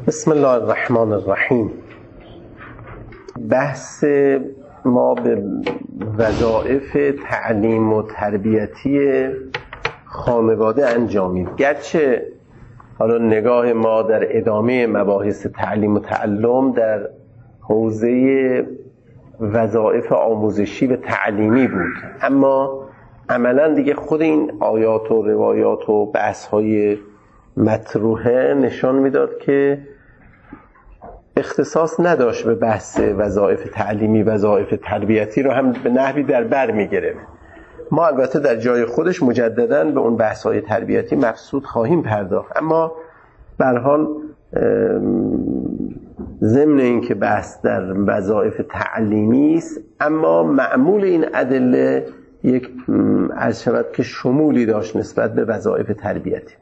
بسم الله الرحمن الرحیم. بحث ما به وظایف تعلیم و تربیتی خانواده انجامید. گرچه حالا نگاه ما در ادامه مباحث تعلیم و تعلم در حوزه وظایف آموزشی و تعلیمی بود، اما عملا دیگه خود این آیات و روایات و بحث‌های مطروحه نشان میداد که اختصاص نداشت به بحث وظایف تعلیمی، وظایف تربیتی رو هم به نحوی در بر میگرفت. ما البته در جای خودش مجدداً به اون بحث‌های تربیتی مقصود خواهیم پرداخت، اما به هر حال ضمن این که بحث در وظایف تعلیمی است، اما معمول این ادله یک عرض شود که شمولی داشت نسبت به وظایف تربیتی.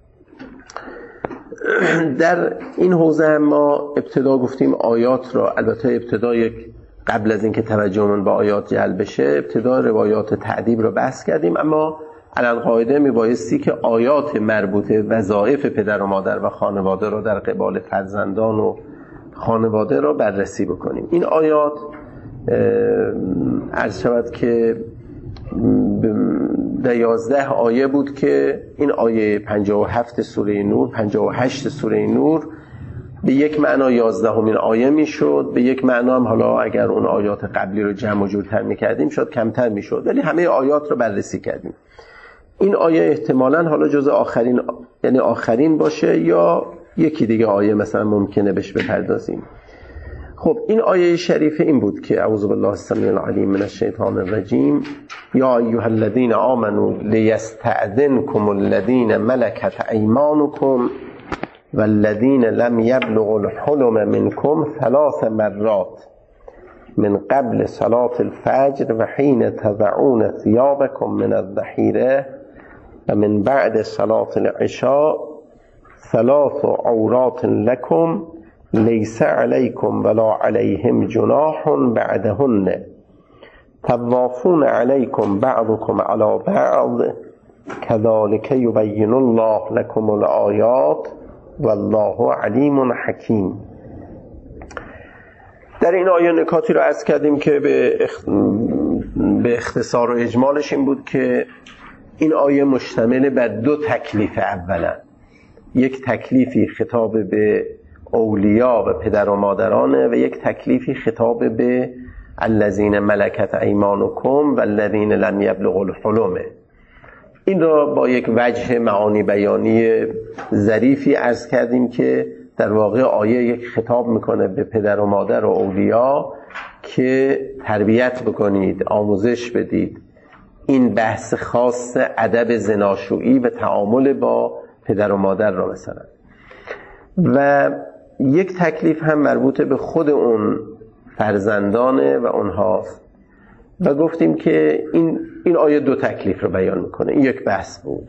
در این حوزه هم ما ابتدا گفتیم آیات را، البته ابتدا قبل از اینکه توجهمون به آیات جلب بشه ابتدا روایات تعدیب را بحث کردیم، اما علل قاعده میبایستی که آیات مربوطه وظایف پدر و مادر و خانواده را در قبال فرزندان و خانواده را بررسی بکنیم. این آیات عرض شود که 11 آیه بود که این آیه 57 سوره نور، 58 سوره نور به یک معنا 11مین آیه میشد، به یک معنا هم حالا اگر اون آیات قبلی رو جمع و جورتر میکردیم شاید کمتر میشد، ولی همه آیات رو بررسی کردیم. این آیه احتمالاً حالا جز آخرین، یعنی آخرین باشه، یا یکی دیگه آیه مثلا ممکنه بهش بپردازیم. خب این آیه شریفه این بود که اعوذ بالله السمیع العلیم من الشیطان الرجیم یا ایها الذین آمنوا لیستأذنکم الذین ملکت ایمانکم والذین لم یبلغوا الحلم منکم 3 مرات من قبل صلاة الفجر و حین تضعون ثیابکم من الظهیره و من بعد صلاة العشاء 3 عورات لکم لیس علیکم ولا علیهم جناح بعدهن طوافون علیکم بعضکم علی بعض کذالک یبین الله لکم الآیات والله علیم حکیم. در این آیه نکاتی رو عرض کردیم که به اختصار و اجمالش این بود که این آیه مشتمل بر 2 تکلیف. اولا یک تکلیفی خطاب به اولیا و پدر و مادرانه و یک تکلیفی خطاب به الذین ملکت ایمانکم و الذین لم یبلغوا الحلم. این را با یک وجه معانی بیانی ظریفی عرض کردیم که در واقع آیه یک خطاب میکنه به پدر و مادر و اولیا که تربیت بکنید، آموزش بدید. این بحث خاص ادب زناشویی و تعامل با پدر و مادر را مثلا، و یک تکلیف هم مربوط به خود اون فرزندانه و اونهاست و گفتیم که این آیه 2 تکلیف رو بیان میکنه. این یک بحث بود.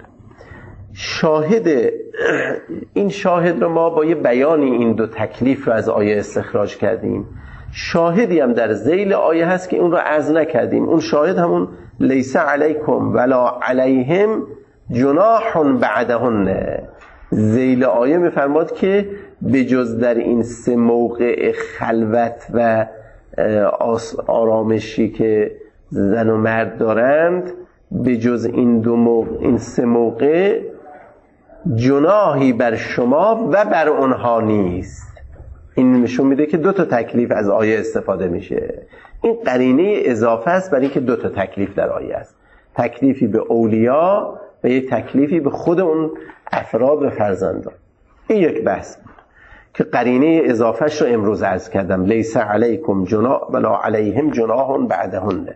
این شاهد رو ما با یه بیانی این 2 تکلیف رو از آیه استخراج کردیم. شاهدی هم در ذیل آیه هست که اون رو عرض نکردیم. اون شاهد همون لیس علیکم ولا علیهم جناح بعدهن. ذیل آیه میفرماد که بجز در این 3 موقع خلوت و آرامشی که زن و مرد دارند، بجز این 3 موقع جناحی بر شما و بر اونها نیست. این نشون میده که 2 تکلیف از آیه استفاده میشه. این قرینه اضافه است برای اینکه 2 تکلیف در آیه است. تکلیفی به اولیا و یک تکلیفی به خود اون افراد و فرزندان. این یک بحث بود که قرینه اضافهش رو امروز عرض کردم. لیس علیکم جناح ولا علیهم جناح بعدهن.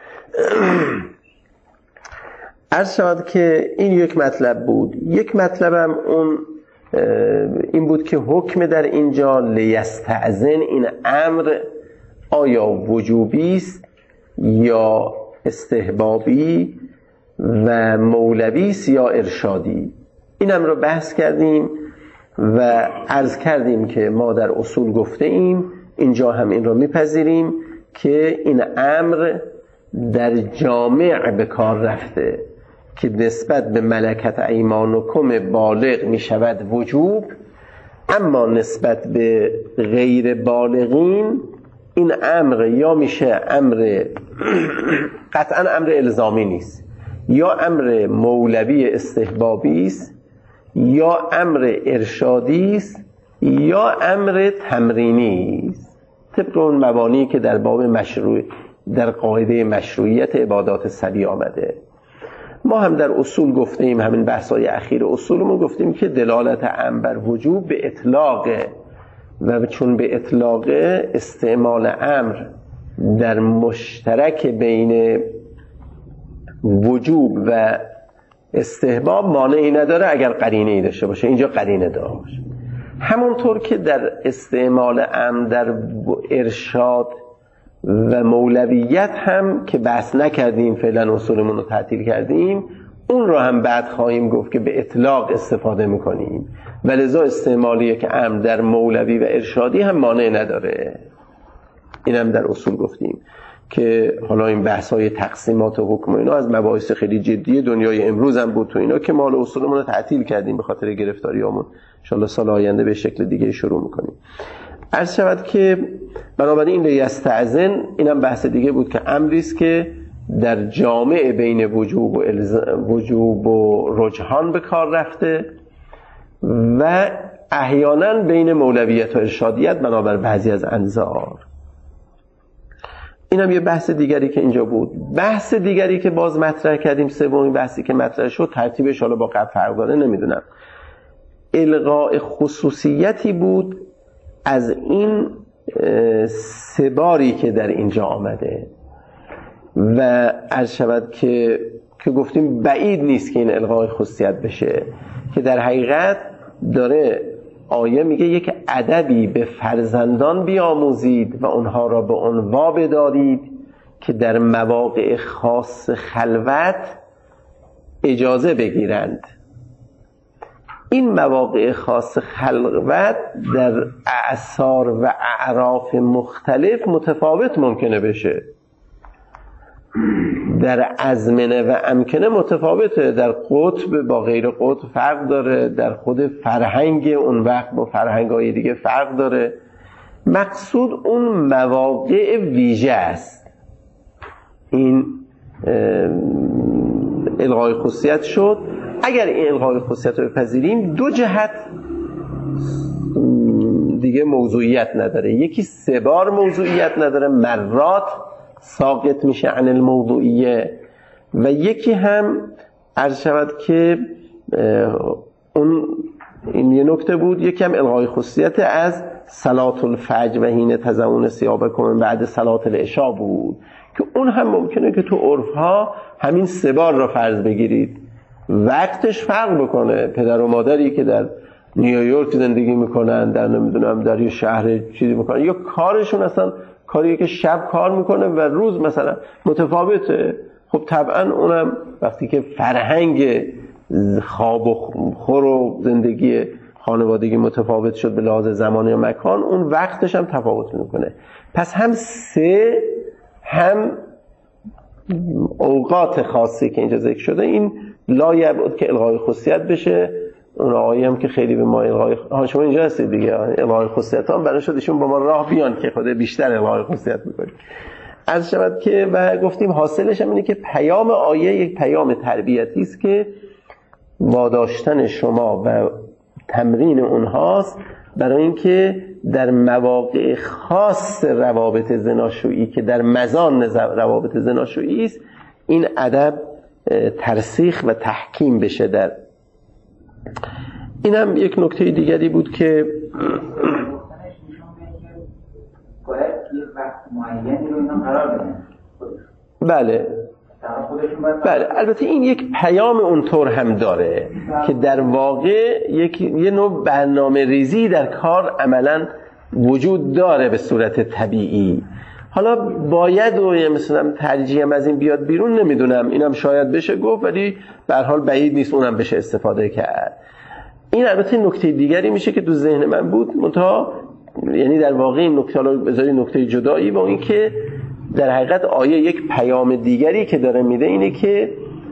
عرض شد که این یک مطلب بود. یک مطلبم این بود که حکم در اینجا لیستأذن، این امر آیا وجوبی است یا استحبابی و مولوی است یا ارشادی. اینم رو بحث کردیم و عرض کردیم که ما در اصول گفته ایم، اینجا هم این رو میپذیریم که این امر در جامع به کار رفته که نسبت به ملکت ایمانکم بالغ می شود وجوب اما نسبت به غیر بالغین این امر یا میشه امر قطعا امر الزامی نیست، یا امر مولوی استحبابی است، یا امر ارشادی است، یا امر تمرینی است، طبق اون مبانی که در باب در قاعده مشروعیت عبادات سبی آمده. ما هم در اصول گفتیم، همین بحث‌های اخیر اصولمون گفتیم که دلالت امر بر وجوب به اطلاقه و چون به اطلاقه استعمال امر در مشترک بین وجوب و استحباب مانعی نداره اگر قرینه‌ای داشته باشه. اینجا قرینه داشت. همونطور که در استعمال امر در ارشاد و مولویت هم که بحث نکردیم، فعلا اصولمون رو تعطیل کردیم، اون رو هم بعد خواهیم گفت که به اطلاق استفاده میکنیم و لذا استعمال یک امر در مولوی و ارشادی هم مانع نداره. این هم در اصول گفتیم که حالا این بحث‌های تقسیمات و حکم و اینا از مباحث خیلی جدی دنیای امروز هم بود تو اینا که ما اصولمون رو تعطیل کردیم به خاطر گرفتاریامون. ان شاءالله سال آینده به شکل دیگه شروع میکنیم. عرض شود که بنابراین لیستأذن اینم بحث دیگه بود که امری است که در جامع بین وجوب و رجحان به کار رفته و احیانا بین مولویت و ارشادیت بنابر بعضی از انظار. اینم یه بحث دیگری که اینجا بود. بحث دیگری که باز مطرح کردیم، سومین بحثی که مطرح شد، ترتیبش حالا با قبل فرق داره نمیدونم، الغاء خصوصیتی بود از این سه باری که در اینجا آمده و عرض شود که گفتیم بعید نیست که این الغای خصوصیت بشه، که در حقیقت داره آیه میگه یک ادبی به فرزندان بیاموزید و اونها را به عنوا بدارید که در مواقع خاص خلوت اجازه بگیرند. این مواقع خاص خلوت در اعصار و اعراف مختلف متفاوت ممکنه بشه، در ازمنه و امکنه متفاوته، در قطب با غیر قطب فرق داره، در خود فرهنگ اون وقت با فرهنگ‌های دیگه فرق داره. مقصود اون مواقع ویژه است. این الغای خصوصیت شد. اگر این الغای خصوصیت رو بپذیریم، دو جهت دیگه موضوعیت نداره. یکی سه بار موضوعیت نداره، مرات ساقط میشه عن الموضوعیه، و یکی هم عرض شود که اون این یه نکته بود، یکی هم الغای خصوصیت از صلاة الفجر و حین تضعون ثیابکم بعد صلاة العشاء بود که اون هم ممکنه که تو عرفها همین سه بار رو فرض بگیرید، وقتش فرق بکنه. پدر و مادری که در نیویورک زندگی میکنن، در نمیدونم در یه شهر چیزی میکنن، یا کارشون اصلا کاریه که شب کار میکنه و روز مثلا متفاوته، خب طبعا اونم وقتی که فرهنگ خواب و خور و زندگی خانوادگی متفاوت شد به لحاظ زمان یا مکان، اون وقتش هم تفاوت میکنه. پس هم سه هم اوقات خاصی که اینجا ذکر شده، این لایق بود که الغای خصوصیت بشه. اون آقایی هم که خیلی به ما الغای شما اینجا هستید دیگه، الغای خصوصیت هم برای شد ایشون با ما راه بیان که خود بیشتر الغای خصوصیت میکنید. عرض شود که و گفتیم حاصلش هم اینه که پیام آیه یک پیام تربیتی است که واداشتن شما و تمرین اونهاست برای اینکه در مواقع خاص روابط زناشویی که در مزان روابط زناشویی است، این ادب ترسیخ و تحکیم بشه. در این هم یک نکته دیگری بود که باید یک وقت معینی رو اینا قرار بدن. بله البته این یک پیام اونطور هم داره که در واقع یه نوع برنامه ریزی در کار عملا وجود داره به صورت طبیعی. حالا باید و مثلا ترجیحم از این بیاد بیرون نمیدونم، اینم شاید بشه گفت، ولی به هر حال بعید نیست اونم بشه استفاده کرد. این البته نکته دیگری میشه که تو ذهن من بود، منتها یعنی در واقع این نکته رو بذاری نکته جدایی با این که در حقیقت آیه یک پیام دیگری که داره میده اینه که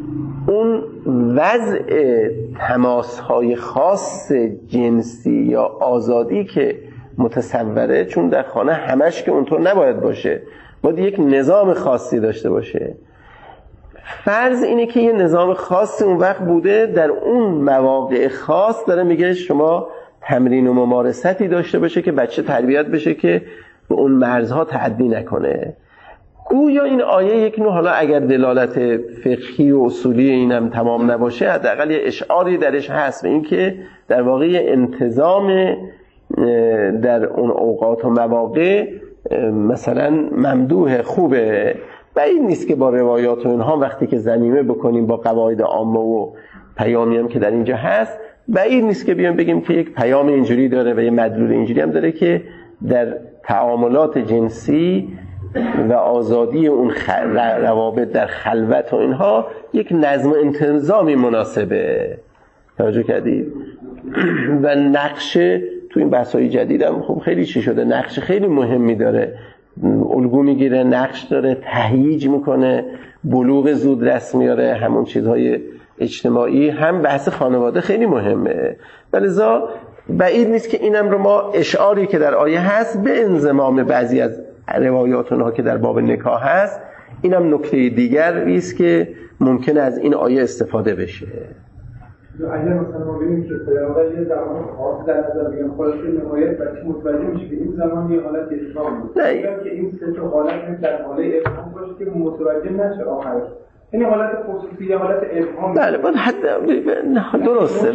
اون وضع تماس‌های خاص جنسی یا آزادی که متصوره، چون در خانه همش که اونطور نباید باشه، باید یک نظام خاصی داشته باشه. فرض اینه که یه نظام خاصی اون وقت بوده، در اون مواقع خاص داره میگه شما تمرین و ممارستی داشته باشه که بچه تربیت بشه که به اون مرزها تعدی نکنه. گویا این آیه یک نوع، حالا اگر دلالت فقهی و اصولی اینم تمام نباشه، حداقل یه اشعاری درش هست به این که در واقع انتظام در اون اوقات و مواقع مثلا ممدوح، خوبه. بعید نیست که با روایات و اینها وقتی که ضمیمه بکنیم با قواعد عامه و پیامی هم که در اینجا هست، بعید نیست که بیام بگیم که یک پیام اینجوری داره و یه مدلول اینجوری هم داره که در تعاملات جنسی و آزادی اون روابط در خلوت و اینها یک نظم و انتظامی مناسبه. توجه کردید؟ و نقش تو این بحث‌های جدیدم خب خیلی چی شده، نقش خیلی مهمی داره، الگو میگیره، نقش داره، تهییج میکنه، بلوغ زود رسم میاره، همون چیزهای اجتماعی، هم بحث خانواده خیلی مهمه. ولذا بعید نیست که اینم رو ما اشعاری که در آیه هست به انضمام بعضی از روایات اونها که در باب نکاح هست، اینم نکته دیگری است که ممکنه از این آیه استفاده بشه. اگر مثلا ما ببینیم که پیامبر یه زمان خاص در نظر بگیریم، خلاصه نمایت بچه متوجه میشه که این زمان یه حالت ابهام بود. میگم که این سه تا حالت در حاله ابهام باشه که متوجه نشه آخرش. یعنی حالت خصوصی، حالت ابهام. بله، باید درسته،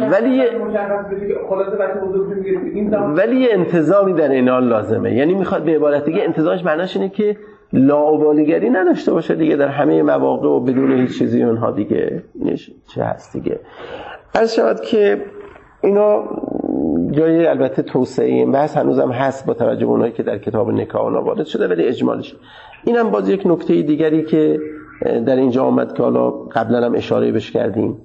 ولی انتظامی در این حال لازمه. یعنی میخواد به عبارت دیگه انتظارش معناش اینه که لاابالیگری نداشته باشه دیگه در همه مواقع و بدون هیچ چیزی اونها دیگه. چه هست دیگه؟ عرض شود که اینا جای البته توسعه این بحث هنوزم هست با توجه به اونایی که در کتاب نکاح وارد شده، ولی اجمالش اینم باز یک نکته دیگری که در اینجا آمد که حالا قبلا هم اشاره بهش کردیم.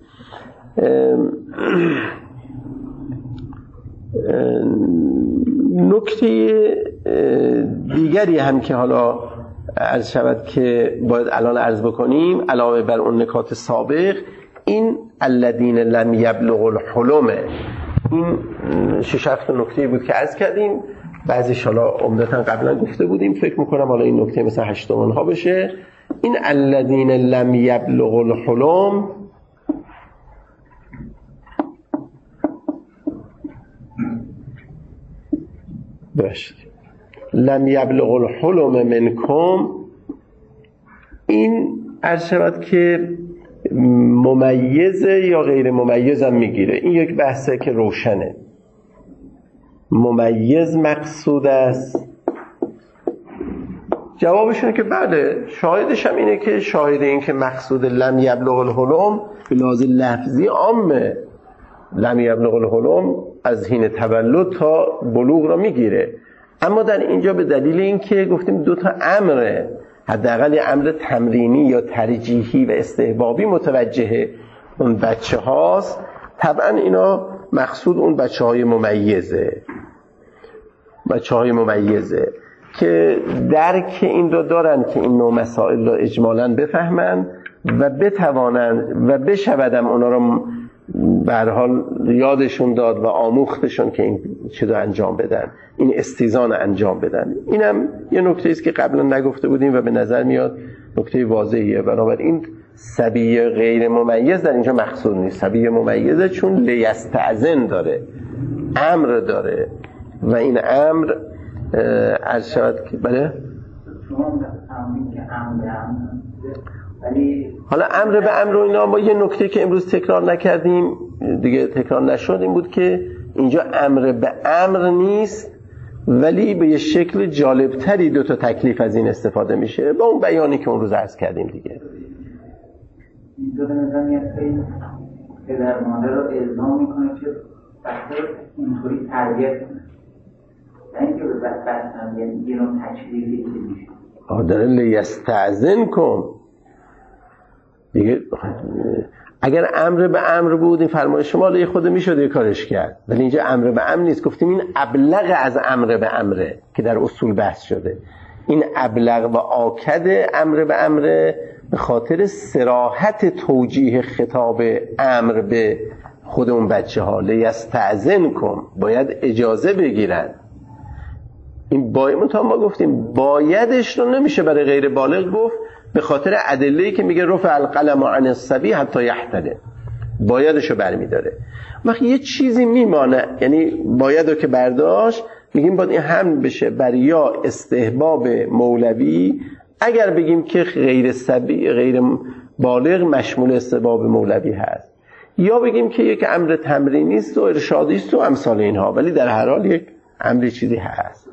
نکته دیگری هم که حالا عرض شود که باید الان عرض بکنیم علاوه بر اون نکات سابق، این الذین لم یبلغوا الحلم، این 6-7 نکته بود که عرض کردیم، بعضیش حالا عمدتاً قبلا گفته بودیم، فکر میکنم حالا این نکته مثلا 8 ها بشه. این الذین لم یبلغوا الحلم باشه، لم یبلغوا الحلم منکم، این عرض شود که ممیزه یا غیر ممیز هم میگیره. این یک بحثه که روشنه، ممیز مقصود است. جوابش اینه که بله، شاهدش هم اینه که شاهد این که مقصود لم یبلغ الحلم به لحاظ لفظی عامه. لم یبلغ الحلم از حین تولد تا بلوغ را میگیره، اما در اینجا به دلیل این که گفتیم 2 امره، حداقل امر تمرینی یا ترجیحی و استحبابی متوجه اون بچه هاست، طبعا اینا مقصود اون بچه های ممیزه، بچه های ممیزه که درک این رو دارن که این نوع مسائل رو اجمالاً بفهمن و بتوانن و بشودم اونا رو به هر حال یادشون داد و آموختشون که این چیزو انجام بدن، این استیزان انجام بدن. اینم یه نکته است که قبلا نگفته بودیم و به نظر میاد نکته واضحیه. بنابراین صبی غیر ممیز در اینجا مقصود نیست، صبی ممیزه چون لیستأذن داره، امر داره و این امر عرض شد که بله حالا امر به امر و اینا. ما یه نکته که امروز تکرار نکردیم دیگه، تکرار نشد، این بود که اینجا امر به امر نیست، ولی به یه شکل جالبتری 2 تکلیف از این استفاده میشه با اون بیانی که اون روز عرض کردیم دیگه. اینجا به نظر میاد که در مادر رو الزام میکنه که بچه اینطوری تربیت کنه، نه اینکه به بچه یه نوع تشریفی که میشه داره لیستأذن کن دیگه. اگر امر به امر بود این فرمایش شما لیه خود میشد یه کارش کرد، ولی اینجا امر به امر نیست. گفتیم این ابلغ از امر به امره که در اصول بحث شده، این ابلغ و آکد امر به امره به خاطر صراحت توجیه خطاب امر به خود اون بچه ها، لیستأذنکم، باید اجازه بگیرن. این ما گفتیم بایدش رو نمیشه برای غیر بالغ گفت، به خاطر ادله‌ای که میگه رفع القلم عن الصبی حتی یحتلم، بایدش رو برمیداره. وقتی یه چیزی میمانه، یعنی باید رو که برداشت، میگیم باید این حمل بشه بر یا استحباب مولوی، اگر بگیم که غیر صبی غیر بالغ مشمول استحباب مولوی هست، یا بگیم که یک امر تمرینی است و ارشادی است و امثال اینها، ولی در هر حال یک امر چیزی هست.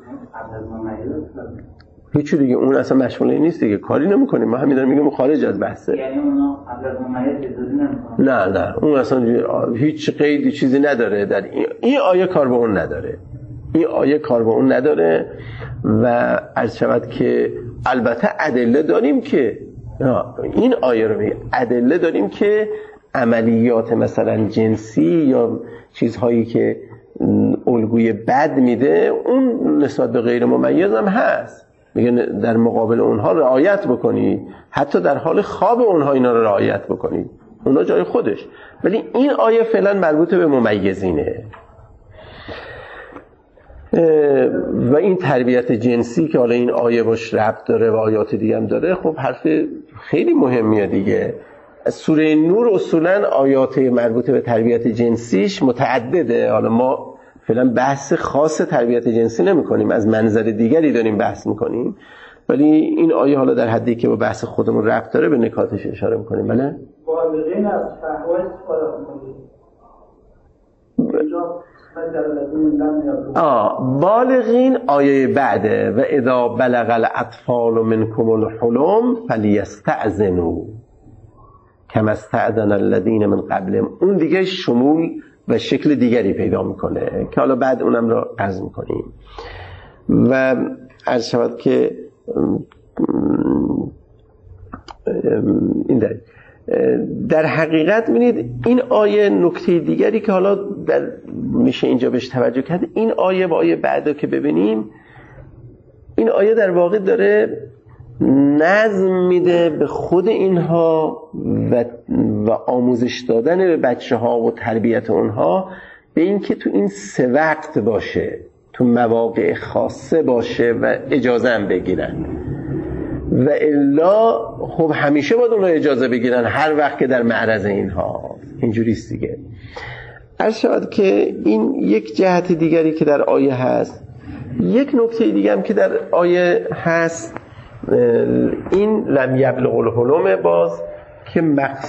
هیچ دیگه اون اصلا مشمول نیست دیگه، کاری نمی‌کنیم. ما همین داریم میگیم خارج از بحثه. یعنی اونا قبل از ممیز اجازه نمی‌کنن؟ نه اون اصلا هیچ قیدی چیزی نداره. در این آیه کار به اون نداره. این آیه کار به اون نداره و عرض شود که البته ادله داریم که این آیه رو میگه، ادله داریم که عملیات مثلا جنسی یا چیزهایی که الگوی بد میده اون نسبت به غیر ممیز هم هست، میگه در مقابل اونها رعایت بکنید، حتی در حال خواب اونها اینا رو رعایت بکنید، اونها جای خودش. ولی این آیه فعلا مربوط به ممیزینه و این تربیت جنسی که حالا این آیه باش ربط داره و آیات دیگه هم داره، خب حرف خیلی مهمیه دیگه. سوره نور اصولا آیات مربوط به تربیت جنسیش متعدده. حالا ما فعلا بحث خاص تربیت جنسی نمی کنیم، از منظر دیگری داریم بحث میکنیم، ولی این آیه حالا در حدی که با بحث خودمون ربط داره به نکاتش اشاره میکنیم. بله؟ بالغین از فحوا استفاده کنید. بالغین آیه بعده و اذا بلغ الاطفال منکم الحلم فلیستأذنوا کما استأذن الذین من قبلهم. اون دیگه شمول و شکل دیگری پیدا میکنه که حالا بعد اونم رو عرض میکنیم. و عرض شود که این در حقیقت می‌بینید این آیه نکته دیگری که حالا میشه اینجا بهش توجه کرد، این آیه با آیه بعدو که ببینیم، این آیه در واقع داره نظم میده به خود اینها و آموزش دادن به بچه ها و تربیت اونها به این که تو این 3 وقت باشه، تو مواقع خاصه باشه و اجازه هم بگیرن، و الا خب همیشه باید اونها اجازه بگیرن هر وقت که در معرض اینها. اینجوریست دیگه. عرض شود که این یک جهت دیگری که در آیه هست. یک نکته دیگه هم که در آیه هست، این لم یبلغ الحلم، باز که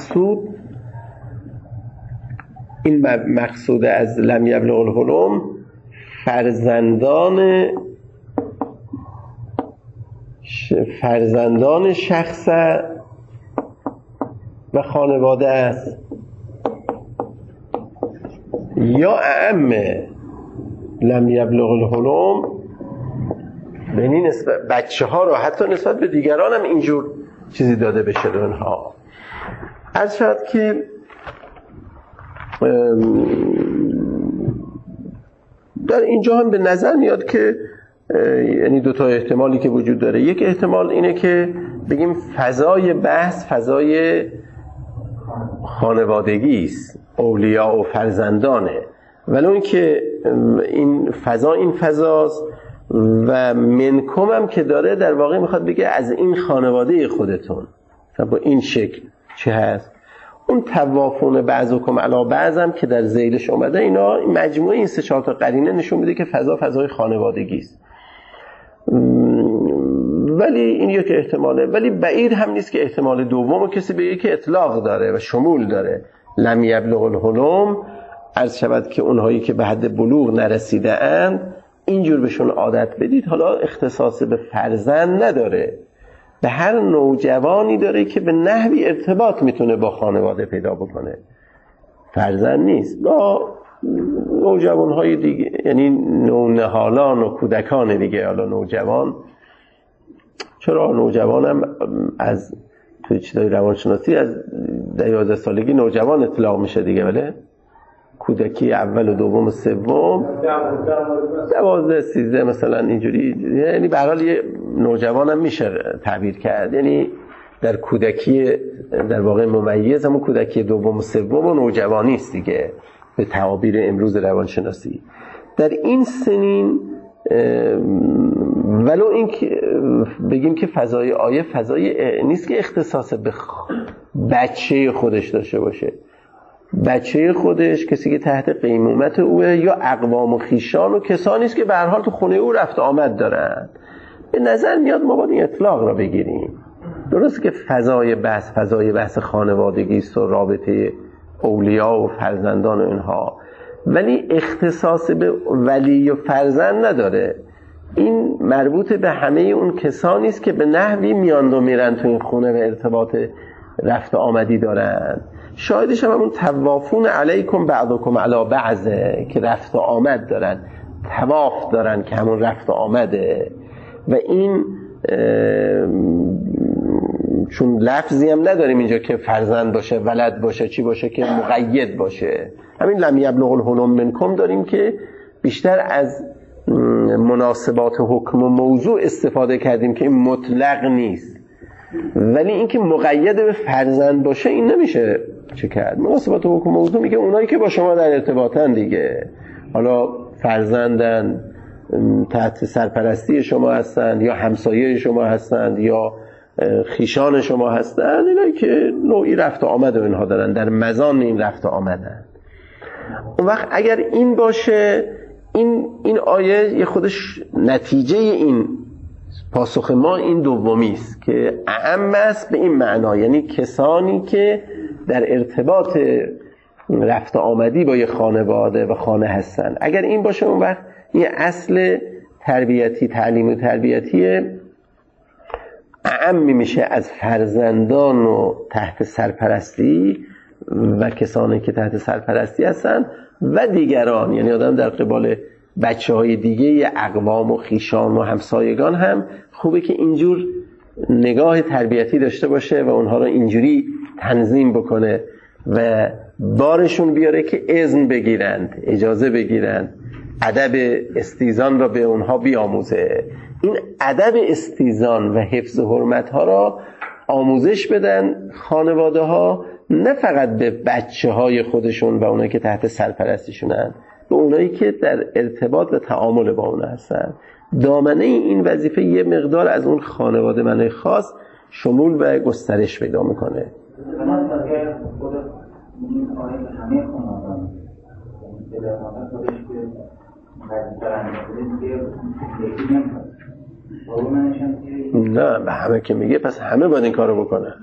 مقصود از لم یبلغ الحلم فرزندان شخص و خانواده است، یا اعم لم یبلغ الحلم، یعنی نسبت بچه ها رو حتی نسبت به دیگران هم اینجور چیزی داده بشه به اونها. عرض شد که در اینجا هم به نظر میاد که یعنی 2 تا احتمالی که وجود داره. یک احتمال اینه که بگیم فضای بحث فضای خانوادگی است، اولیا و فرزندانه، ولی اون که این فضاست و منکم هم که داره در واقع میخواد بگه از این خانواده خودتون با این شکل چه هست. اون توافون بعضکم علی بعض هم که در ذیلش اومده، اینا مجموعه این 3-4 تا قرینه نشون میده که فضای خانوادگی است. ولی این یک احتماله، ولی بعید هم نیست که احتمال دومو کسی بگه که اطلاق داره و شمول داره. لم یبلغ الحلم، عرض شود که اونهایی که به حد بلوغ نرسیده اند اینجور بهشون عادت بدید. حالا اختصاص به فرزند نداره، به هر نوجوانی داره که به نحوی ارتباط میتونه با خانواده پیدا بکنه. فرزند نیست، با نوجوانهای دیگه، یعنی نونهالان و کودکان دیگه. حالا نوجوان، چرا نوجوانم از توی چیزای روانشناسی از 11 سالگی نوجوان اطلاق میشه دیگه، ولی کودکی اول و دوم و سوم 12-13 مثلا اینجوری، یعنی به هر حال یه نوجوانم میشه تعبیر کرد. یعنی در کودکی در واقع ممیز، همون کودکی دوم و سوم و نوجوانی است دیگه به تعابیر امروز روانشناسی. در این سنین ولو این که بگیم که فضای آیه فضای نیست که اختصاص به بچه خودش داشته باشه، بچه خودش کسی که تحت قیمومت اوه یا اقوام و خیشان و کسانی است که به هر حال تو خونه او رفت آمد دارن. به نظر میاد ما باید این اطلاق را بگیریم. درسته که فضای بحث خانوادگی است و رابطه اولیا و فرزندان و اینها، ولی اختصاص به ولی و فرزند نداره. این مربوط به همه اون کسانی است که به نحوی میان و میرن تو این خونه و ارتباط رفت آمدی دارن. شاهدش هم همون توافون علیکم بعضکم علی بعضه که رفت آمد دارن، تواف دارن که همون رفت آمده. و این چون لفظی هم نداریم اینجا که فرزند باشه، ولد باشه، چی باشه که مقید باشه. همین لم یبلغ الحلم منکم داریم که بیشتر از مناسبات حکم و موضوع استفاده کردیم که این مطلق نیست، ولی اینکه مقید به فرزند باشه این نمیشه چه کرد. مناسبات حکم و موضوع میگه اونایی که با شما در ارتباطن دیگه، حالا فرزندن، تحت سرپرستی شما هستند یا همسایه شما هستند یا خیشان شما هستند، اینایی که نوعی رفت و آمد و اینها دارن، در مزان این رفت و آمدن. اون وقت اگر این باشه، این آیه یه خودش نتیجه این پاسخ ما این دومی است که اعم است به این معنا، یعنی کسانی که در ارتباط رفت آمدی با یه خانواده و خانه هستن. اگر این باشه اون وقت این اصل تربیتی، تعلیم و تربیتی اعم میشه از فرزندان و تحت سرپرستی و کسانی که تحت سرپرستی هستن و دیگران، یعنی آدم در قبال بچه های دیگه اقوام و خیشان و همسایگان هم خوبه که اینجور نگاه تربیتی داشته باشه و اونها رو اینجوری تنظیم بکنه و بارشون بیاره که اذن بگیرند، اجازه بگیرند، ادب استیزان را به اونها بیاموزه. این ادب استیزان و حفظ حرمت ها را آموزش بدن خانواده ها، نه فقط به بچه های خودشون و اونایی که تحت سرپرستیشونن، به اونایی که در ارتباط و تعامل با اونها هستن. دامنه این وظیفه یه مقدار از اون خانواده منای خاص شمول و گسترش پیدا میکنه. نه به همه که میگه پس همه باید این کارو بکنن.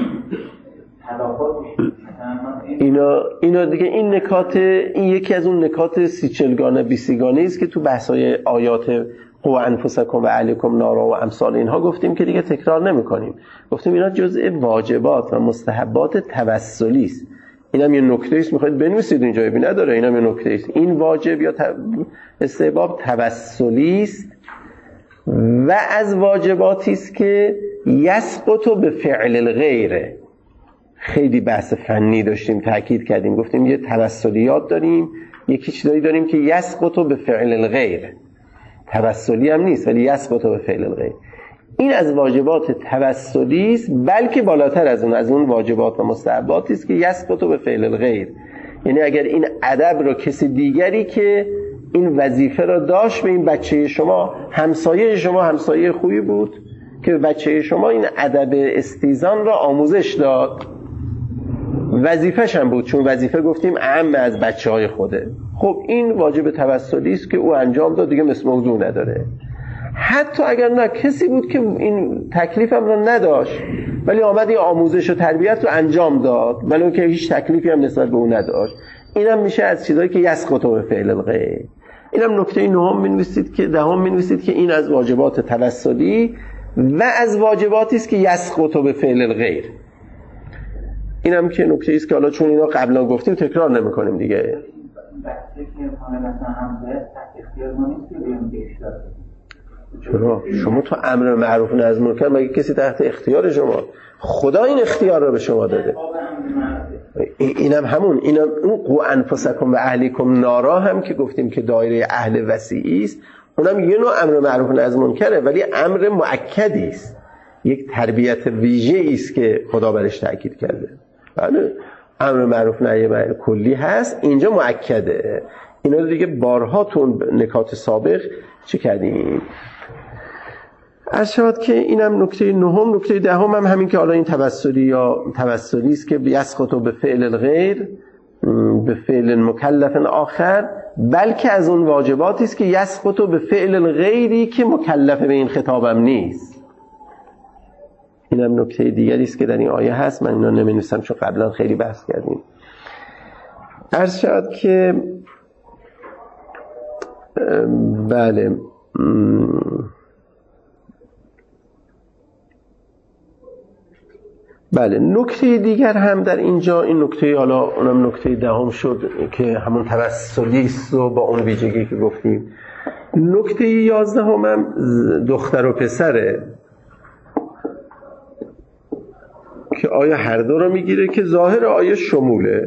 اینا دیگه این نکات، این یکی از اون نکات 30-40 گانه 20 گانه است که تو بحث‌های آیات قوا انفسکم و اهلیکم نارا و امثال اینها گفتیم که دیگه تکرار نمی‌کنیم. گفتیم اینا جزء واجبات و مستحبات توسلی است. اینم یه نکته است می‌خواید بنویسید اینجا، ببین نداره، اینم یه نکته است. این واجب یا استحباب توسلی است و از واجباتی است که یسقط به فعل الغیر. خیلی بحث فنی داشتیم، تاکید کردیم، گفتیم یه توسلیات داریم، یکی چیزایی داریم که یسقط به فعل الغیر، توسلی هم نیست ولی یسقط به فعل الغیر. این از واجبات توسلی است، بلکه بالاتر از اون واجبات و مستحباتی است که یسقط به فعل الغیر. یعنی اگر این ادب رو کسی دیگری که این وظیفه رو داشت به این بچه شما، همسایه شما همسایه خوبی بود که بچه شما این ادب استیزان را آموزش داد، وظیفه‌ش هم بود، چون وظیفه گفتیم اعم از بچه‌های خوده. خب این واجب توسلی است که او انجام داد، دیگه مثل موضوع نداره. حتی اگر نه کسی بود که این تکلیف هم رو نداشت ولی آمد این آموزش و تربیت رو انجام داد ولی که هیچ تکلیفی هم نسبت به اون نداشت، اینم میشه از چیزایی که یسقط به فعل الغیر. اینم نکته 9 می‌نویسید که 10 می‌نویسید که این از واجبات توسلی و از واجباتی است که یسقط به فعل الغیر. اینم که نکته است که حالا چون اینا قبلا گفتیم تکرار نمی‌کنیم دیگه. چرا؟ شما تو امر معروف و نهی از منکر مگه کسی تحت اختیار شما؟ خدا این اختیار رو به شما داده. اینم همون، اینم اون قوا انفسکم و اهلیکم نارا هم که گفتیم که دایره اهل وسیعی است، اونم یه نوع امر معروف و نهی از منکره ولی امر مؤکدی است. یک تربیت ویژه‌ای است که خدا برش تاکید کرده. بله امر معروف نهی کلی هست، اینجا مؤکده. اینا رو دیگه بارها تو اون نکات سابق چه کردیم. عرض شد که اینم نکته نهم. نکته دهم هم همین که حالا این توسلی یا توسلی است که یسقط به فعل الغیر به فعل مکلف آخر، بلکه از اون واجباتی است که یسقط به فعل الغیری که مکلف به این خطابم نیست. اینم نکته دیگری است که در این آیه هست. من اینا نمی‌نویسم چون قبلا خیلی بحث کردیم. عرض شد که بله نکته دیگر هم در اینجا، این نکته حالا اونم نکته دهم شد که همون توسلی است و با اون ویژگی که گفتیم. نکته 11 هم دختر و پسره که آیه هر دو رو میگیره که ظاهر آیه شموله.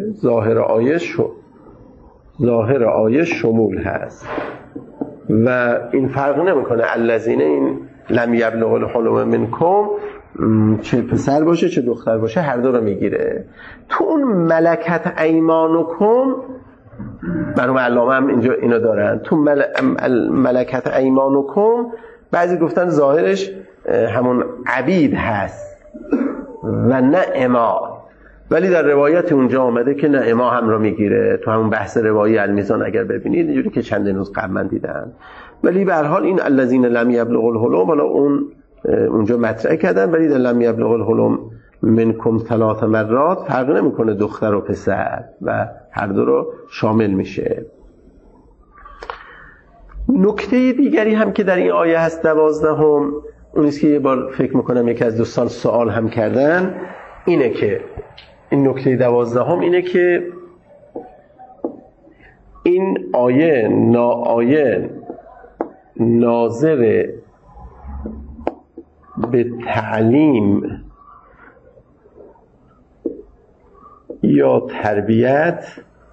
ظاهر آیه شمول هست و این فرق نمیکنه الذین این لم یبلغ الحلم منکم چه پسر باشه چه دختر باشه هر دو رو میگیره. تو اون ملکت ایمانکم برای علامه هم اینجا اینو دارن. تو ملکت ایمانکم بعضی گفتن ظاهرش همون عبید هست و نه اما، ولی در روایت اونجا آمده که نه اما هم رو میگیره. تو همون بحث روایی المیزان اگر ببینید اینجوری که چند روز قبل من دیدم، ولی به هر حال این الذین لم یبلغ الحلم حالا اونجا مطرح کردن، ولی در لم یبلغ الحلم منکم 3 مرات فرق نمیکنه دختر و پسر و هر دو رو شامل میشه. نکته دیگری هم که در این آیه هست 12 اونیست که یه بار فکر میکنم یکی از دوستان سوال هم کردن، اینه که این نکته 12 اینه که این آیه ناظر به تعلیم یا تربیت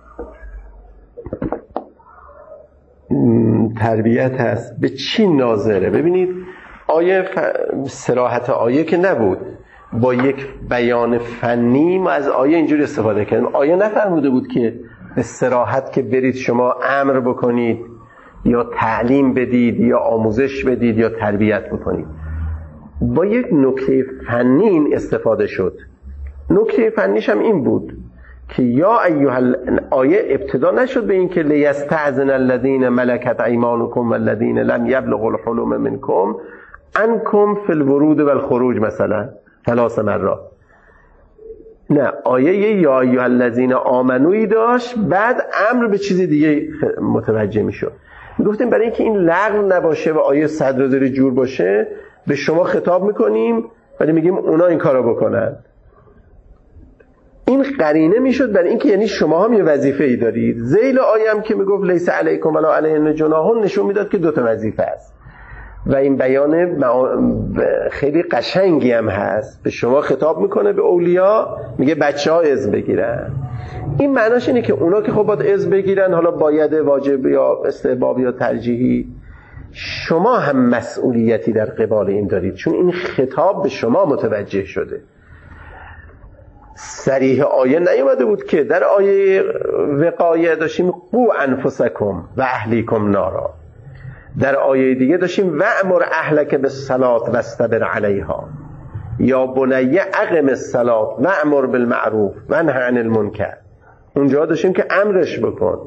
هست. به چی ناظره؟ ببینید آیه صراحت آیه که نبود، با یک بیان فنی ما از آیه اینجوری استفاده کردیم. آیه نفرموده بود که به صراحت که برید شما امر بکنید یا تعلیم بدید یا آموزش بدید یا تربیت بکنید. با یک نکته فنی استفاده شد. نکته فنیش هم این بود که یا ایها آیه ابتدا نشد به این که لیستأذن الذین ملکت ایمانکم والذین لم یبلغوا الحلم منکم انکم فی الورود والخروج مثلا 3 مرات. نه، آیه یا ایها الذین آمنویی داشت، بعد امر به چیز دیگه متوجه میشد. گفتیم برای اینکه این لغو نباشه و آیه صدر جور باشه به شما خطاب میکنیم ولی میگیم اونا این کارو بکنن. این قرینه میشد برای اینکه یعنی شما هم یه وظیفه ای دارید. ذیل آیه هم که میگفت لیس علیکم ولا علیهن جناح نشون میداد که 2 وظیفه است و این بیان خیلی قشنگی هم هست. به شما خطاب میکنه، به اولیا میگه بچه‌ها اذن بگیرن. این معناش اینه که اونا که خب باید اذن بگیرن، حالا باید واجب یا استحباب یا ترجیحی، شما هم مسئولیتی در قبال این دارید چون این خطاب به شما متوجه شده. صریح آیه نیومده بود که در آیه وقایه داشتیم قو انفسکم و اهلیکم نارا، در آیه دیگه داشتیم وأمر اهلک بالصلاة واستبر علیها، یا بنی اقم الصلاة وأمر بالمعروف وانه عن المنکر. اونجا داشتیم که امرش بکن،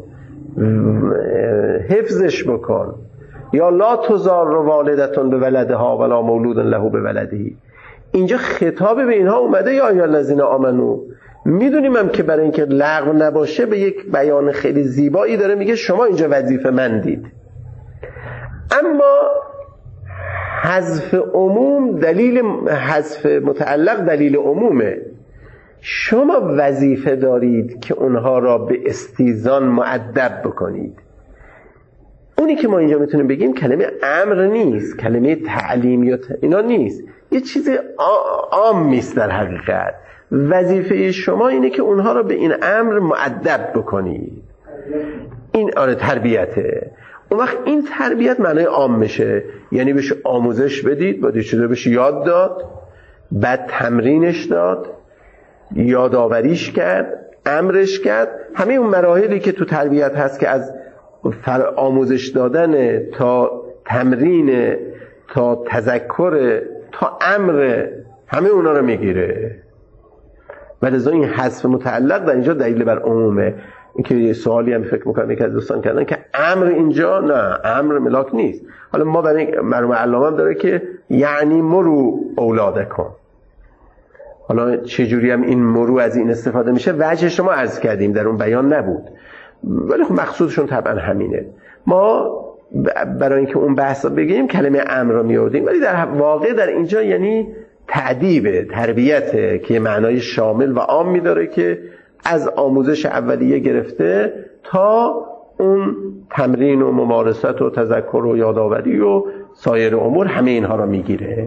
حفظش بکن، یا لا تضار والدتون به ولدها ولا مولود له به ولده. اینجا خطاب به اینها اومده یا ایها الذین آمنو. میدونیم هم که برای اینکه لغو نباشه به یک بیان خیلی زیبایی داره میگه شما اینجا وظیفه مندید. اما حذف عموم دلیل حذف متعلق دلیل عمومه. شما وظیفه دارید که اونها را به استیزان مؤدب بکنید. اونی که ما اینجا میتونیم بگیم کلمه امر نیست، کلمه تعلیم یا اینا نیست، یه چیز عام نیست. در حقیقت وظیفه شما اینه که اونها را به این امر مؤدب بکنید. این تربیته. اون وقت این تربیت معنای عام میشه، یعنی بهش آموزش بدید، باید چیزا بهش یاد داد، بعد تمرینش داد، یادآوریش کرد، امرش کرد. همه اون مراحلی که تو تربیت هست که از آموزش دادن تا تمرین تا تذکر تا امر، همه اونا رو میگیره. و لذا این حذف متعلق در اینجا دلیل بر عمومه. اینکه یه سوالی هم فکر میکنم یکی از دوستان کردن که امر اینجا نه، امر ملاک نیست. حالا ما برای مرحوم علامه هم داره که یعنی مرو اولادکم. حالا چجوری هم این مرو از این استفاده میشه وجهش رو ما عرض کردیم، در اون بیان نبود، ولی خب مقصودشون طبعا همینه. ما برای اینکه اون بحث رو بگیم کلمه امر رو میاردیم، ولی در واقع در اینجا یعنی تعدیب، تربیته که معنای شامل و عام میداره که از آموزش اولیه گرفته تا اون تمرین و ممارست و تذکر و یادآوری و سایر امور، همه اینها رو میگیره.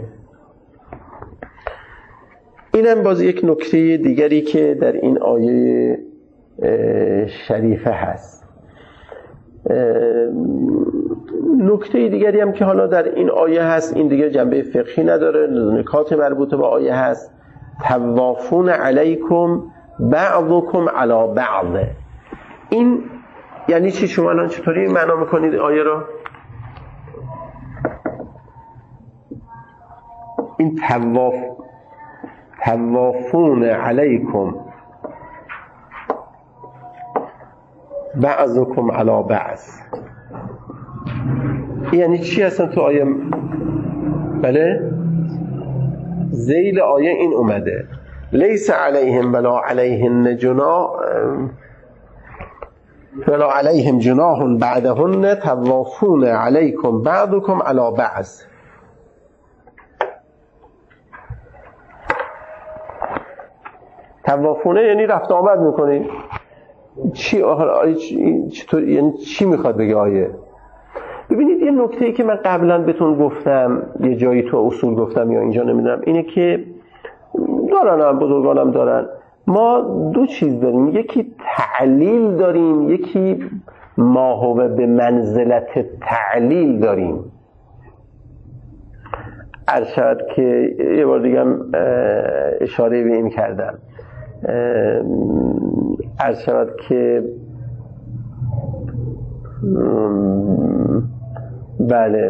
اینم باز یک نکته دیگری که در این آیه شریفه هست. نکته دیگری هم که حالا در این آیه هست، این دیگه جنبه فقهی نداره، نکات مربوطه با آیه هست. توافون علیکم بعضکم علی بعض. این یعنی چی؟ شما الان چطوری معنا میکنید آیه رو؟ این توافون علیکم بعضکم علی بعض، یعنی چی هستن تو آیه؟ بله، ذیل آیه این اومده لیس علیهم ولا علیهن جناح ولا علیهم جناح بعدهن توافون علیکم بعضکم علی بعض. توافونه یعنی رفت آمد میکنی. یعنی چی میخواد بگه آیه؟ ببینید یه نکته‌ای که من قبلا بهتون گفتم، یه جایی تو اصول گفتم یا اینجا نمیدونم، اینه که دارن بزرگانم دارن، ما دو چیز داریم، یکی تعلیل داریم، یکی ما هو به منزلت تعلیل داریم. عرض شد که یه بار دیگه اشاره به این کردم، عرض شد که بله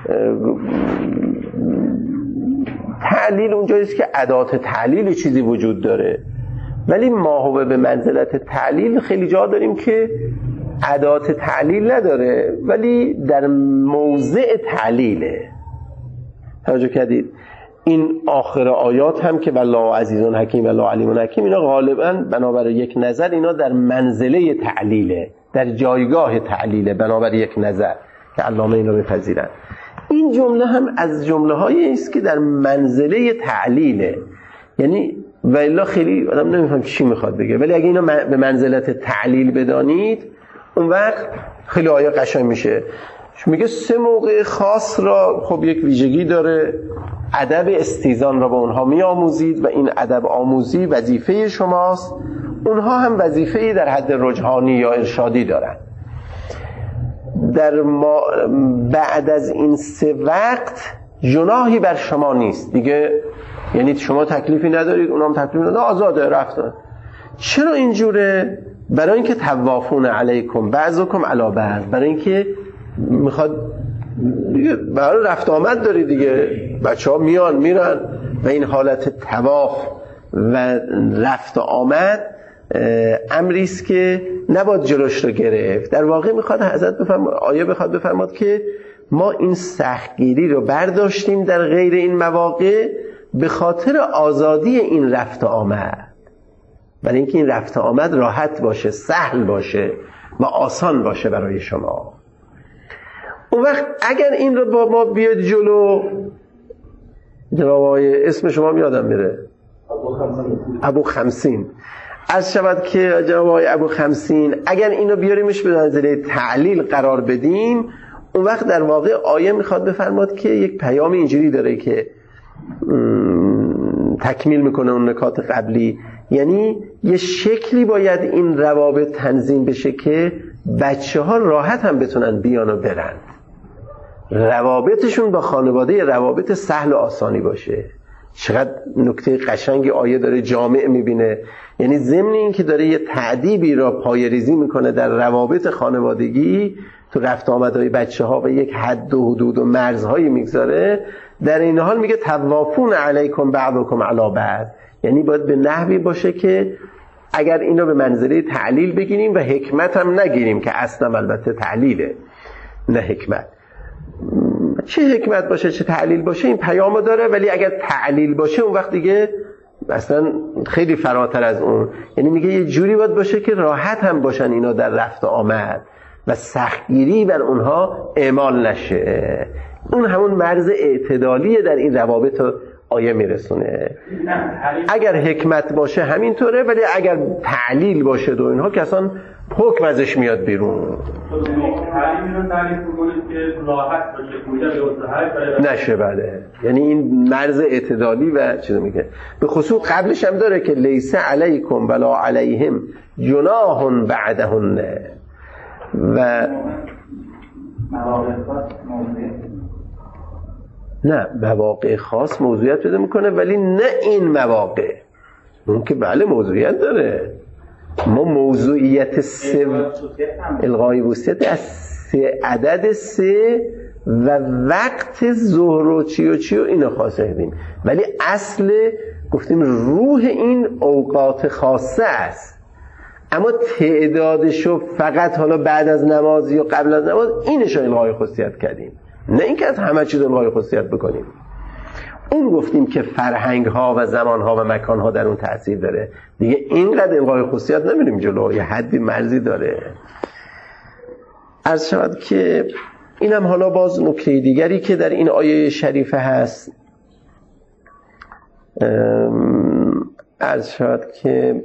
تعلیل اونجاییست که ادات تعلیل چیزی وجود داره، ولی ما هو به منزلت تعلیل خیلی جا داریم که ادات تعلیل نداره ولی در موضع تعلیله. توجه کردید؟ این آخر آیات هم که والله عزیز حکیم والله علیم حکیم، اینا غالبا بنابر یک نظر اینا در منزله تعلیله، در جایگاه تعلیله بنابر یک نظر که علامه اینا بپذیرن. این جمله هم از جمله هایی است که در منزله تعلیله، یعنی و الا خیلی آدم نمیفهم چی میخواد بگه، ولی اگه اینا به منزلت تعلیل بدانید اون وقت خیلی آیه قشنگ میشه. میگه 3 موقع خاص را خب یک ویژگی داره، ادب استیزان را به اونها میآموزید و این ادب آموزی وظیفه شماست. اونها هم وظیفه‌ای در حد رجحانی یا ارشادی دارن. در بعد از این 3 وقت جناحی بر شما نیست دیگه، یعنی شما تکلیفی ندارید، اونها هم تکلیفی ندارن، آزاده رفتن. چرا اینجوره؟ برای اینکه توافون علیکم بعضکم علی بعض، برای اینکه میخواد دیگه برای رفت آمد داری دیگه، بچه ها میان میرن و این حالت تواف و رفت آمد امریست که نباید جلوش رو گرفت. در واقع میخواد حضرت آیه بخواد بفرماد که ما این سختگیری رو برداشتیم در غیر این مواقع به خاطر آزادی این رفت آمد، برای اینکه این رفت آمد راحت باشه، سهل باشه و آسان باشه برای شما. اون وقت اگر این رو با ما بیاد جلو، جناب آقای اسم شما یادم میره، ابو خمسین، از شود که جناب آقای ابو خمسین اگر این رو بیاریمش به منزله تعلیل قرار بدیم، اون وقت در واقع آیه میخواد بفرماد که یک پیام اینجوری داره که تکمیل میکنه اون نکات قبلی، یعنی یه شکلی باید این روابط تنظیم بشه که بچه ها راحت هم بتونن بیان و برن، روابطشون با خانواده روابط سهل و آسانی باشه. چقدر نکته قشنگی آیه داره جامع میبینه. یعنی ضمن این که داره یه تعدیبی را پایه‌ریزی میکنه در روابط خانوادگی، تو رفت آمدهای بچه ها و یک حد و حدود و مرزهایی میگذاره، در این حال میگه توافون علیکم بعضکم علی بعض. یعنی باید به نحوی باشه که اگر اینو به منزله تعلیل بگیریم و حکمت هم نگیریم که اصلا البته تعلیله نه حکمت. چه حکمت باشه چه تعلیل باشه این پیامو داره، ولی اگر تعلیل باشه اون وقت دیگه اصلا خیلی فراتر از اون. یعنی میگه یه جوری باید باشه که راحت هم باشن اینا در رفت آمد و سختگیری بر اونها اعمال نشه. اون همون مرز اعتدالیه در این روابط آیه میرسونه. اگر حکمت باشه همینطوره، ولی اگر تعلیل باشه و اینها که اصلا حکم ازش میاد بیرون. تعلیل رو تعریف بکنید که راحت باشه کجا به نشه. بله، یعنی این مرز اعتدالی و چیزو میگه. به خصوص قبلش هم داره که لیس علیکم ولا علیهم جناح بعدهن و نه مواقع خاص موضوعیت پیدا میکنه، ولی نه این مواقع. اون که بله موضوعیت داره. ما موضوعیت الغای وصیت از عدد 3 و وقت ظهر و چی و اینو خواستیم، ولی اصل گفتیم روح این اوقات خاصه است، اما تعدادشو فقط حالا بعد از نماز یا قبل از نماز اینشو الغای خصوصیت کردیم، نه اینکه از همه چیز الغای خصوصیت بکنیم. اون گفتیم که فرهنگ ها و زمان ها و مکان ها در اون تأثیر داره دیگه. اینقدر الغای خصوصیت نمیریم جلو، یه حدی مرزی داره. عرض شود که اینم حالا باز نکته دیگری که در این آیه شریفه هست. عرض شود که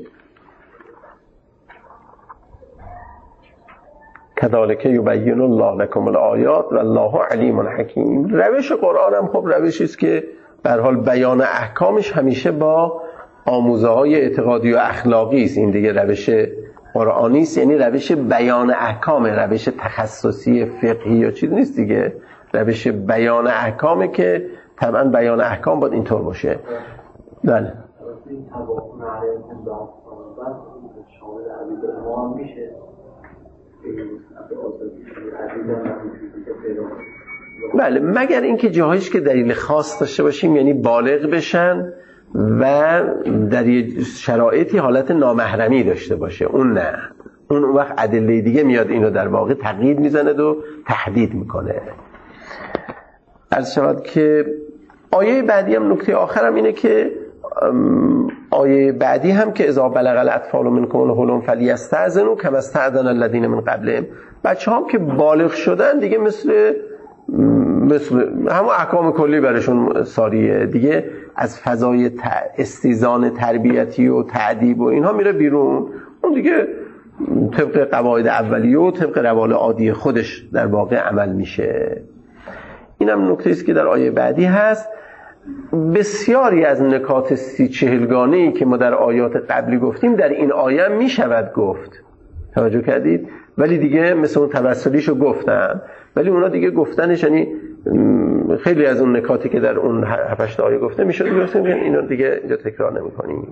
کذالک یبین الله لکم الآیات والله علیم حکیم. روش قرآن هم خب روشی است که به هر حال بیان احکامش همیشه با آموزه های اعتقادی و اخلاقی است. این دیگه روش قرآنی است، یعنی روش بیان احکام، روش تخصصی فقهی یا چیز نیست دیگه. روش بیان احکامه که طبعا بیان احکام باید اینطور باشه. بله بله، مگر اینکه جاهایش که دلیل خاص داشته باشیم، یعنی بالغ بشن و در شرایطی حالت نامحرمی داشته باشه، اون نه. اون وقت ادله دیگه میاد اینو در واقع تقیید میزنه و تحدید میکنه. عرض شود که آیه بعدی هم نکته آخرم اینه که آیه بعدی هم که اذا بلغ الاطفال منکم الحلم فلیستأذنوا کما استأذن الذین من قبلهم، بچه‌ها که بالغ شدن دیگه مثل همون احکام کلی برشون ساریه دیگه، از فضای استیزان تربیتی و تعدیب و اینها میره بیرون. اون دیگه طبق قواعد اولیه و طبق روال عادی خودش در واقع عمل میشه. اینم نکته است که در آیه بعدی هست. بسیاری از نکات 30-40 گانه‌ای که ما در آیات قبلی گفتیم در این آیه میشود گفت. توجه کردید؟ ولی دیگه مثل اون توسلیشو گفتن، ولی اونا دیگه گفتنش یعنی خیلی از اون نکاتی که در اون 7-8 آیه گفته میشد گفتیم اینو دیگه اینجا تکرار نمی‌کنیم.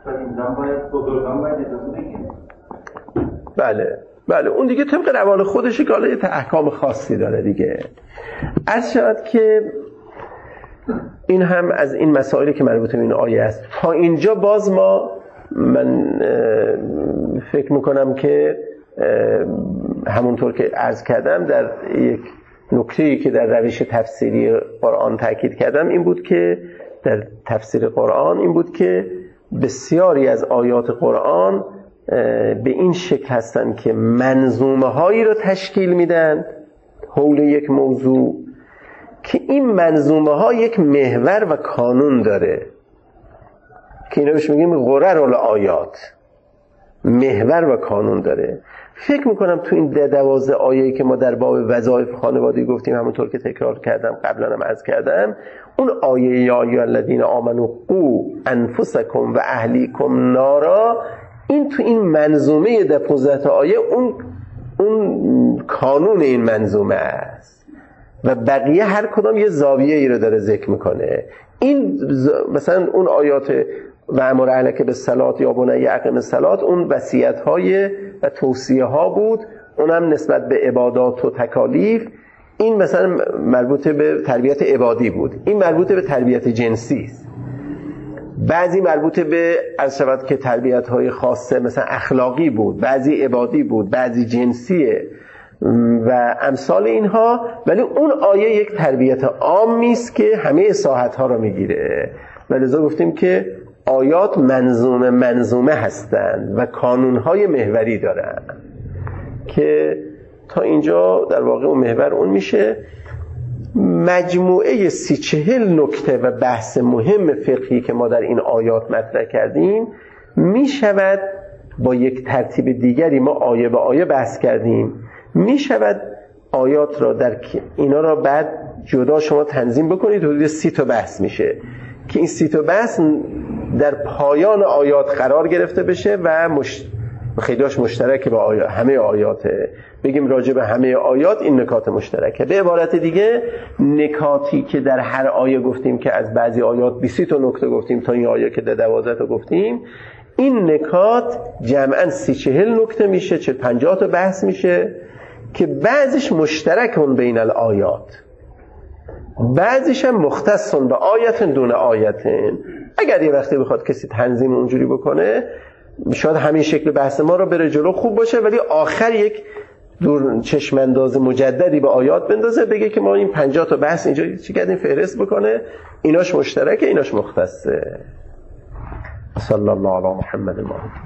بله اون دیگه طبق روال خودشه که حالا یه احکام خاصی داره دیگه. عرض شد که این هم از این مسائلی که مربوط به این آیه است. تا اینجا باز من فکر میکنم که همونطور که عرض کردم در یک نکته‌ای که در روش تفسیری قرآن تاکید کردم این بود که در تفسیر قرآن این بود که بسیاری از آیات قرآن به این شکل هستن که منظومه هایی رو تشکیل میدن حول یک موضوع که این منظومه ها یک محور و کانون داره که اینا بهش میگیم غرر الآیات، محور و کانون داره. فکر میکنم تو این 12 آیه‌ای که ما در باب وظایف خانوادگی گفتیم، همونطور که تکرار کردم قبلا هم عرض کردم، اون آیه یا ایها الذین آمنوا قوا انفسکم و اهلیکم نارا، این تو این منظومه 12 آیه اون کانون این منظومه است. و بقیه هر کدام یه زاویه ای رو داره ذکر میکنه. این مثلا اون آیات و امر اهلک بالصلاة یا بنی اقم الصلاة اون وصیت‌های و توصیه‌ها بود، اونم نسبت به عبادات و تکالیف. این مثلا مربوط به تربیت عبادی بود، این مربوط به تربیت جنسی است. بعضی مربوط به شود که تربیت‌های خاصه مثلا اخلاقی بود، بعضی عبادی بود، بعضی جنسیه و امثال اینها. ولی اون آیه یک تربیت عامی است که همه ساحت‌ها رو میگیره و لذا گفتیم که آیات منظومه هستند و کانون‌های محوری دارند که تا اینجا در واقع اون محور اون میشه مجموعه 30-40 نکته و بحث مهم فقهی که ما در این آیات مطرح کردیم. میشود با یک ترتیب دیگری، ما آیه به آیه بحث کردیم، میشود آیات را در اینا را بعد جدا شما تنظیم بکنید، حدود 30 تا بحث میشه که این 30 تا بحث در پایان آیات قرار گرفته بشه و خیلیاش مشترکه با همه آیاته. بگیم راجع به همه آیات این نکات مشترکه. به عبارت دیگه نکاتی که در هر آیه گفتیم که از بعضی آیات 20 تا نکته گفتیم تا این آیه که 12 تا گفتیم، این نکات جمعاً 30-40 نکته میشه، 40-50 تا بحث میشه که بعضیش مشترکون بین الآیات، بعضیش هم مختصون به آیت دون آیتن. اگر یه وقتی بخواد کسی تنظیم اونجوری بکنه شاید همین شکل بحث ما رو بره جلو خوب باشه، ولی آخر یک دور چشمانداز مجددی به آیات بندازه، بگه که ما این 50 تا بحث اینجا چی کردیم، فهرست بکنه، ایناش مشترکه ایناش مختصه. صلی الله علی محمد.